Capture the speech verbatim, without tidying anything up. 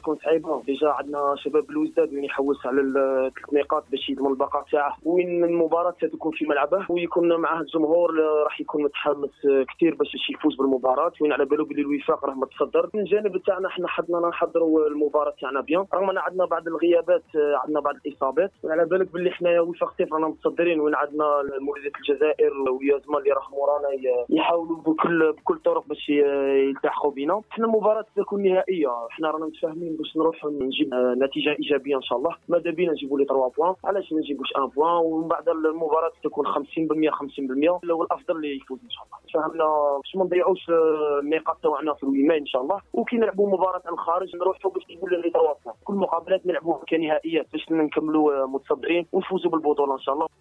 تكون صعيبه. ديجا عندنا شباب الوزداد وين يحوس على ثلاث نقاط باش يضمن البقاء تاعه، وين المباراه ستكون في ملعبه ويكون معه الجمهور راح يكون متحمس كثير باش يفوز بالمباراه، وين على بالو بلي الوفاق راه متصدر. من الجانب تاعنا حنا حظنا نحضروا المباراه تاعنا بيان، رغم ان عندنا بعض الغيابات، عندنا بعض الاصابات، على بالك باللي حنايا وفاق صفر رانا متصدرين، وين عندنا مولوديه الجزائر ويا زمان اللي راهم ورانا يحاولوا بكل بكل الطرق باش يلتحقوا بنا. حنا المباراه تكون نهائيه، حنا رانا متفاهمين باش نروح نجيب نتيجه ايجابيه ان شاء الله، ماذا بينا نجيبوا لي ثلاثة بوان، علاش ما نجيبوش واحد بوان، ومن بعد المباراه تكون خمسين بالمئة خمسين بالمئة، والافضل اللي يفوز ان شاء الله. فهمنا باش ما نضيعوش النقاط تاعنا في الويمين ان شاء الله، وكي نلعبوا مباراه على الخارج نروحوا باش نجيبوا لي ثلاثة بوان. كل مقابلات نلعبوها كنهائيات باش نكملوا متصدرين ونفوزوا بالبطوله ان شاء الله.